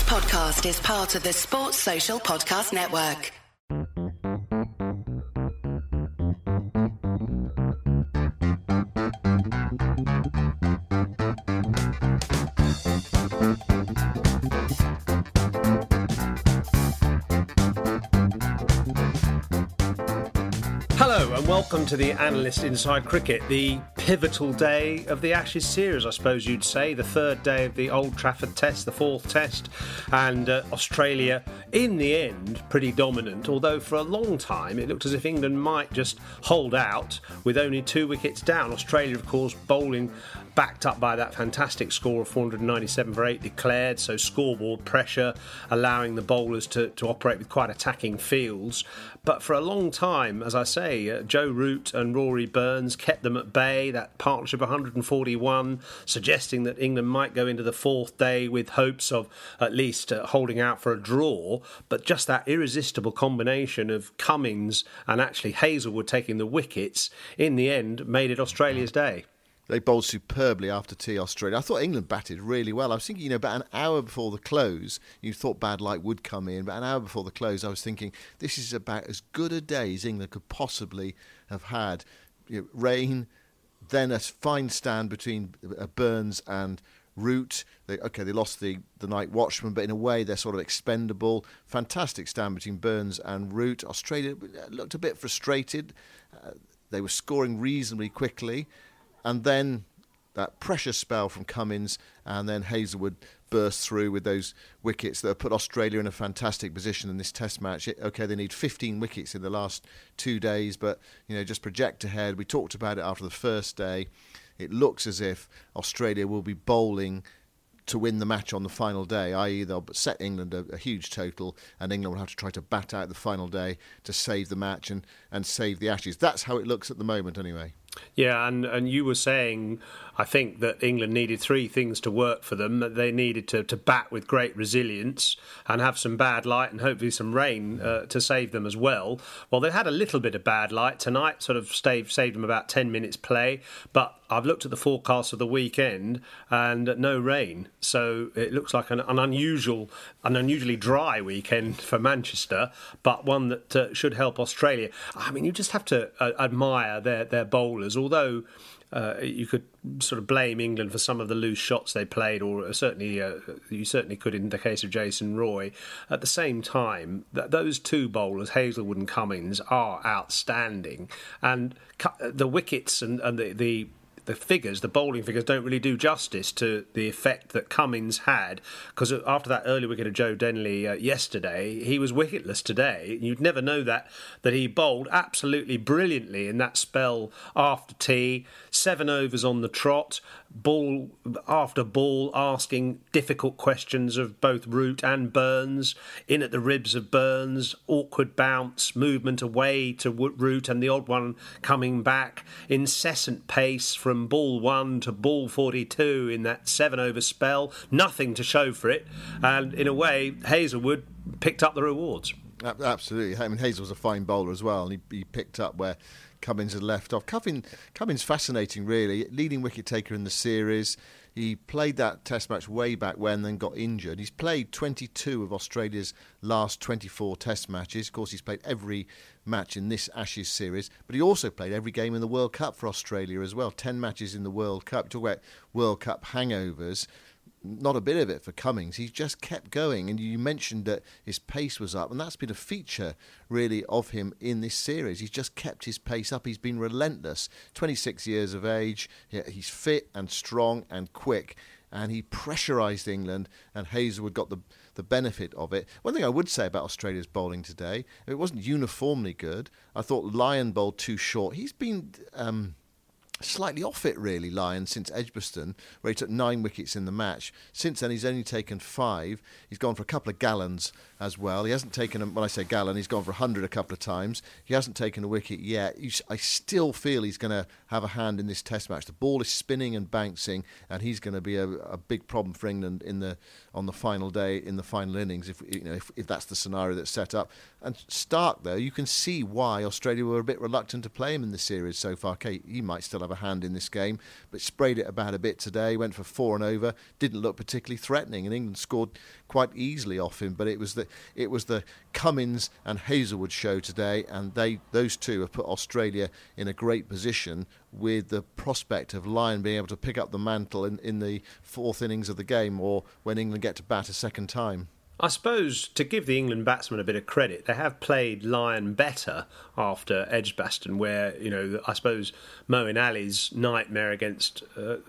podcast is part of the Sports Social Podcast Network. Hello and welcome to the Analyst Inside Cricket, the pivotal day of the Ashes series, I suppose you'd say, the third day of the Old Trafford Test, the fourth Test, and Australia, in the end, pretty dominant, although for a long time it looked as if England might just hold out with only 2 wickets down. Australia, of course, bowling backed up by that fantastic score of 497 for 8 declared, so scoreboard pressure allowing the bowlers to operate with quite attacking fields. But for a long time, as I say, Joe Root and Rory Burns kept them at bay, that partnership 141, suggesting that England might go into the fourth day with hopes of at least holding out for a draw. But just that irresistible combination of Cummins and actually Hazlewood taking the wickets, in the end, made it Australia's day. They bowled superbly after tea, Australia. I thought England batted really well. I was thinking, about an hour before the close, you thought bad light would come in, but an hour before the close, I was thinking, this is about as good a day as England could possibly have had. Rain, then a fine stand between Burns and Root. They lost the night watchman, but in a way they're sort of expendable. Fantastic stand between Burns and Root. Australia looked a bit frustrated. They were scoring reasonably quickly. And then that pressure spell from Cummins, and then Hazlewood burst through with those wickets that have put Australia in a fantastic position in this Test match. They need 15 wickets in the last 2 days, but just project ahead. We talked about it after the first day. It looks as if Australia will be bowling to win the match on the final day, i.e. they'll set England a huge total, and England will have to try to bat out the final day to save the match and save the Ashes. That's how it looks at the moment anyway. Yeah, and you were saying, I think, that England needed 3 things to work for them. That they needed to bat with great resilience and have some bad light and hopefully some rain to save them as well. Well, they had a little bit of bad light tonight, sort of saved them about 10 minutes play. But I've looked at the forecast of the weekend and no rain. So it looks like an unusually dry weekend for Manchester, but one that should help Australia. I mean, you just have to admire their bowlers, although you could sort of blame England for some of the loose shots they played, or you certainly could in the case of Jason Roy. At the same time, those 2 bowlers, Hazlewood and Cummins, are outstanding, and the wickets and the figures, the bowling figures, don't really do justice to the effect that Cummins had, because after that early wicket of Joe Denley yesterday, he was wicketless today. You'd never know that he bowled absolutely brilliantly in that spell after tea, 7 overs on the trot, ball after ball, asking difficult questions of both Root and Burns, in at the ribs of Burns, awkward bounce, movement away to Root and the odd one coming back, incessant pace from ball 1 to ball 42 in that 7 over spell, nothing to show for it, and in a way Hazlewood picked up the rewards. Absolutely. I mean, Hazlewood's a fine bowler as well, and he picked up where Cummins had left off. Cummins fascinating, really. Leading wicket taker in the series. He played that Test match way back when, then got injured. He's played 22 of Australia's last 24 Test matches. Of course, he's played every match in this Ashes series, but he also played every game in the World Cup for Australia as well. 10 matches in the World Cup. Talk about World Cup hangovers. Not a bit of it for Cummins. He just kept going, and you mentioned that his pace was up, and that's been a feature really of him in this series. He's just kept his pace up. He's been relentless. 26 years of age. He's fit and strong and quick, and he pressurised England, and Hazlewood got the benefit of it. One thing I would say about Australia's bowling today, it wasn't uniformly good. I thought Lyon bowled too short. He's been slightly off it, really, Lyon, since Edgbaston, where he took 9 wickets in the match. Since then, he's only taken 5. He's gone for a couple of gallons as well. He hasn't taken, when I say gallon, he's gone for 100 a couple of times. He hasn't taken a wicket yet. I still feel he's going to have a hand in this Test match. The ball is spinning and bouncing, and he's going to be a big problem for England on the final day, in the final innings, if that's the scenario that's set up. And Stark, though, you can see why Australia were a bit reluctant to play him in the series so far. Okay, he might still have have a hand in this game, but sprayed it about a bit today, went for 4 and over, didn't look particularly threatening, and England scored quite easily off him. But it was the Cummins and Hazelwood show today, and those two have put Australia in a great position, with the prospect of Lyon being able to pick up the mantle in the fourth innings of the game, or when England get to bat a second time. I suppose, to give the England batsmen a bit of credit, they have played Lyon better after Edgbaston, where, I suppose Moeen Ali's nightmare against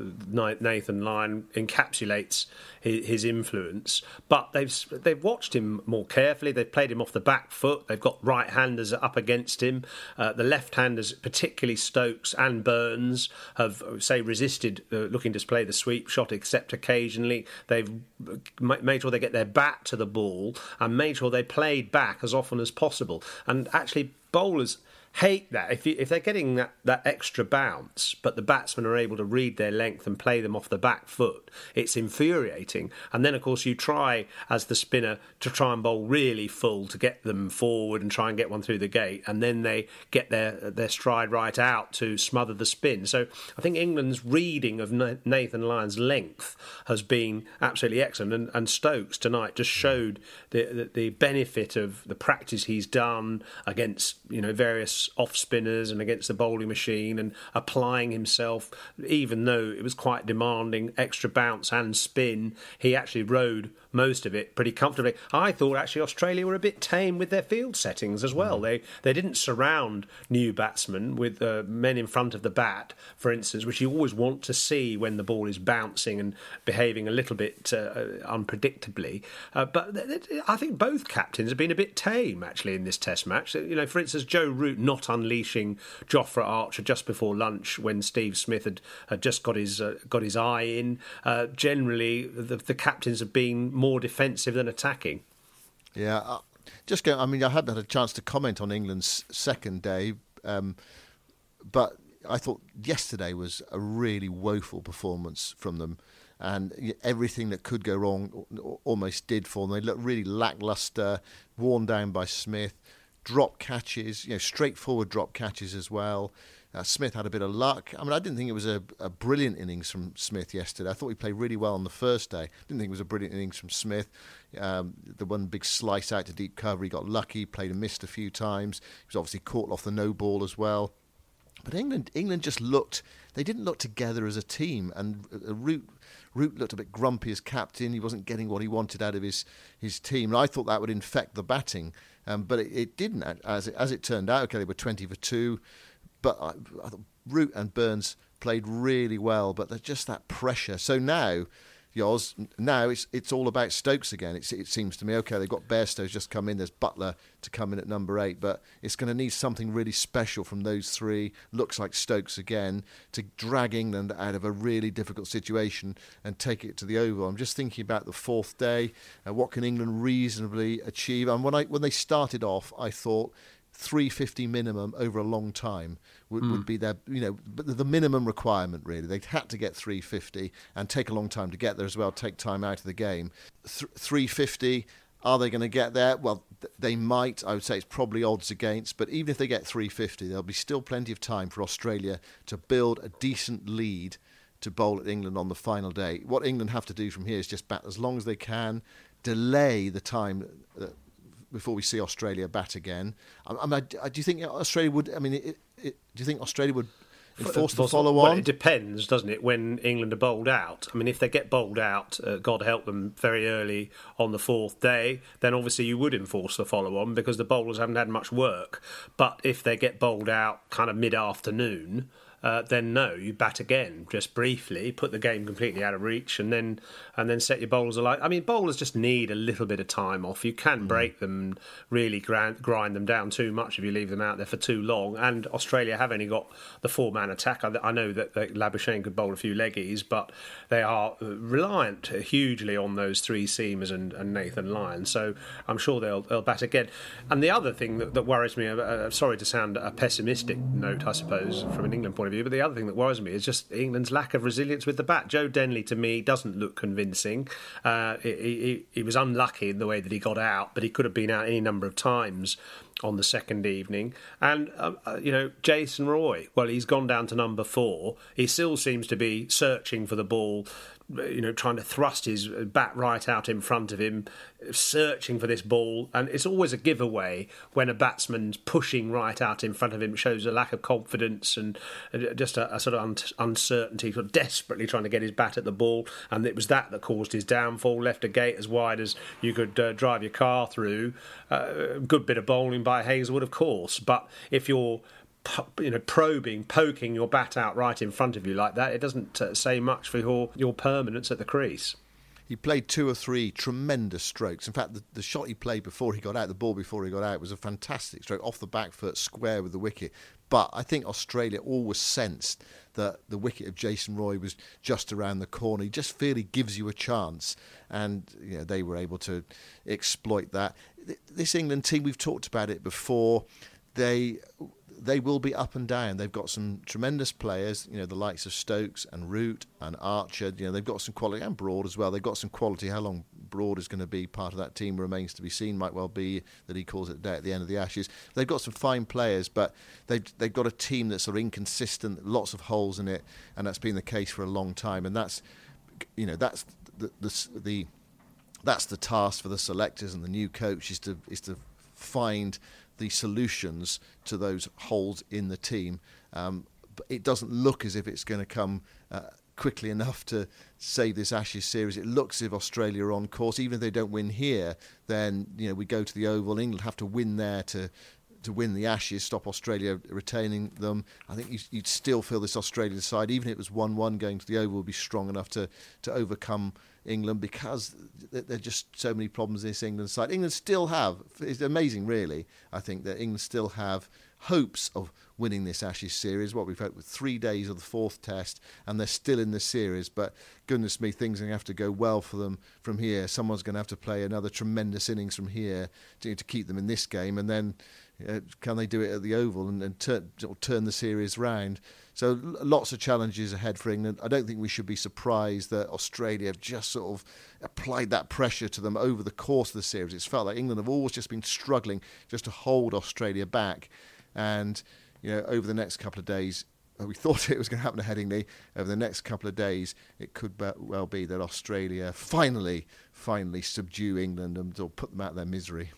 Nathan Lyon encapsulates his influence. But they've watched him more carefully. They've played him off the back foot. They've got right-handers up against him. The left-handers, particularly Stokes and Burns, have, resisted looking to play the sweep shot, except occasionally. They've made sure they get their bat to the ball and made sure they played back as often as possible. And actually, bowlers hate that. If they're getting that extra bounce, but the batsmen are able to read their length and play them off the back foot, it's infuriating. And then, of course, you try, as the spinner, to try and bowl really full to get them forward and try and get one through the gate, and then they get their stride right out to smother the spin. So I think England's reading of Nathan Lyon's length has been absolutely excellent, and Stokes tonight just showed the benefit of the practice he's done against various off spinners and against the bowling machine, and applying himself. Even though it was quite demanding, extra bounce and spin, he actually rode most of it pretty comfortably. I thought actually Australia were a bit tame with their field settings as well. They didn't surround new batsmen with men in front of the bat, for instance, which you always want to see when the ball is bouncing and behaving a little bit unpredictably. But I think both captains have been a bit tame actually in this Test match. For instance, Joe Root not unleashing Jofra Archer just before lunch when Steve Smith had just got his eye in. Generally, the captains have been more defensive than attacking. Yeah, I hadn't had a chance to comment on England's second day, but I thought yesterday was a really woeful performance from them, and everything that could go wrong almost did for them. They looked really lacklustre, worn down by Smith. Drop catches, straightforward drop catches as well. Smith had a bit of luck. I didn't think it was a brilliant innings from Smith yesterday. I thought he played really well on the first day. Didn't think it was a brilliant innings from Smith. The one big slice out to deep cover, he got lucky, played and missed a few times. He was obviously caught off the no ball as well. But England just they didn't look together as a team, and Root looked a bit grumpy as captain. He wasn't getting what he wanted out of his team, and I thought that would infect the batting. But it didn't, as it turned out. Okay, they were 20 for 2, but I thought Root and Burns played really well, but there's just that pressure. So now, Yoz, it's all about Stokes again. It seems to me. Okay, they've got Bairstow's just come in. There's Butler to come in at number 8, but it's going to need something really special from those three. Looks like Stokes again to drag England out of a really difficult situation and take it to the Oval. I'm just thinking about the fourth day. What can England reasonably achieve? And when they started off, I thought 350 minimum over a long time would be their, the minimum requirement, really. They had to get 350 and take a long time to get there as well, take time out of the game. 350, are they going to get there? Well, they might. I would say it's probably odds against, but even if they get 350, there'll be still plenty of time for Australia to build a decent lead to bowl at England on the final day. What England have to do from here is just bat as long as they can, delay the time before we see Australia bat again. Do you think Australia would? Do you think Australia would enforce the follow-on? Well, it depends, doesn't it? When England are bowled out. If they get bowled out, God help them, very early on the fourth day, then obviously you would enforce the follow-on because the bowlers haven't had much work. But if they get bowled out kind of mid-afternoon, then no, you bat again, just briefly, put the game completely out of reach, and then set your bowlers alight. Bowlers just need a little bit of time off. You can break them, really grind them down too much if you leave them out there for too long. And Australia have only got the 4-man attack. I know that Labuschagne could bowl a few leggies, but they are reliant hugely on those three seamers and Nathan Lyon. So I'm sure they'll bat again. And the other thing that worries me, sorry to sound a pessimistic note, I suppose, from an England point point of view, but the other thing that worries me is just England's lack of resilience with the bat. Joe Denley, to me, doesn't look convincing. He was unlucky in the way that he got out, but he could have been out any number of times on the second evening. And, Jason Roy, well, he's gone down to number 4. He still seems to be searching for the ball, trying to thrust his bat right out in front of him, searching for this ball. And it's always a giveaway when a batsman's pushing right out in front of him. It shows a lack of confidence and just a sort of uncertainty, sort of desperately trying to get his bat at the ball. And it was that caused his downfall, left a gate as wide as you could drive your car through. A good bit of bowling by Hazlewood, of course. But if you're poking your bat out right in front of you like that, it doesn't say much for your permanence at the crease. He played 2 or 3 tremendous strokes. In fact, the shot he played before he got out, the ball before he got out, was a fantastic stroke, off the back foot, square with the wicket. But I think Australia always sensed that the wicket of Jason Roy was just around the corner. He just really gives you a chance. And they were able to exploit that. This England team, we've talked about it before, they will be up and down. They've got some tremendous players, the likes of Stokes and Root and Archer. They've got some quality, and Broad as well. They've got some quality. How long Broad is going to be part of that team remains to be seen. Might well be that he calls it a day at the end of the Ashes. They've got some fine players, but they've got a team that's sort of inconsistent, lots of holes in it, and that's been the case for a long time. And that's the task for the selectors and the new coach is to find the solutions to those holes in the team. But it doesn't look as if it's going to come quickly enough to save this Ashes series. It looks as if Australia are on course. Even if they don't win here, then we go to the Oval. England have to win there to win the Ashes, stop Australia retaining them. I think you'd still feel this Australian side, even if it was 1-1 going to the Oval, would be strong enough to overcome England, because there are just so many problems in this England side. England still have, it's amazing really, I think, that England still have hopes of winning this Ashes series. What we've had with 3 days of the 4th test, and they're still in the series, but goodness me, things are going to have to go well for them from here. Someone's going to have to play another tremendous innings from here to keep them in this game, and then can they do it at the Oval and turn the series round? So lots of challenges ahead for England. I don't think we should be surprised that Australia have just sort of applied that pressure to them over the course of the series. It's felt like England have always just been struggling just to hold Australia back. And over the next couple of days, we thought it was going to happen to Headingley. Over the next couple of days, it could well be that Australia finally subdue England and put them out of their misery.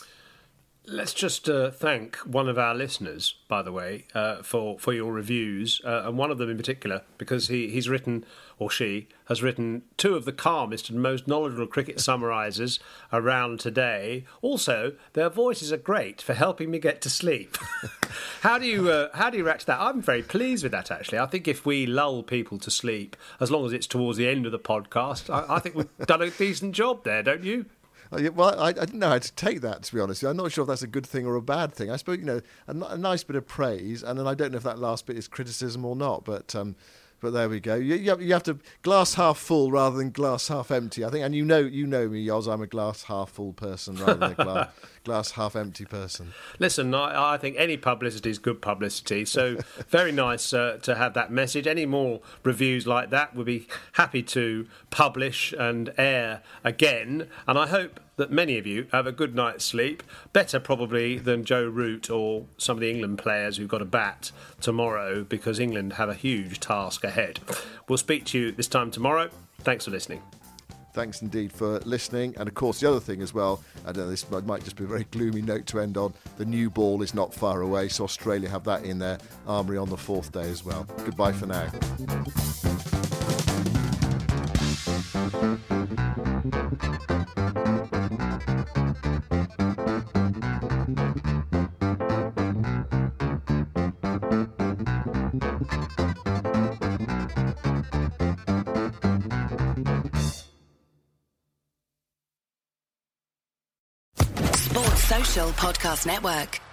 Let's just thank one of our listeners, by the way, for your reviews, and one of them in particular, because he's written, or she has written, 2 of the calmest and most knowledgeable cricket summarisers around today. Also, their voices are great for helping me get to sleep. How do you react to that? I'm very pleased with that, actually. I think if we lull people to sleep, as long as it's towards the end of the podcast, I think we've done a decent job there, don't you? Well, I didn't know how to take that, to be honest. I'm not sure if that's a good thing or a bad thing. I suppose, a nice bit of praise, and then I don't know if that last bit is criticism or not, but there we go. You have to glass half full rather than glass half empty, I think. And you know me, Yoz, I'm a glass half full person rather than a glass half empty person. Listen, I think any publicity is good publicity, so very nice to have that message. Any more reviews like that, we'll be happy to publish and air again, and I hope that many of you have a good night's sleep, better probably than Joe Root or some of the England players who've got a bat tomorrow, because England have a huge task ahead. We'll speak to you this time tomorrow. Thanks for listening. Thanks indeed for listening. And of course, the other thing as well, I don't know, this might just be a very gloomy note to end on, the new ball is not far away, so Australia have that in their armoury on the 4th day as well. Goodbye for now. Sports Social Podcast Network.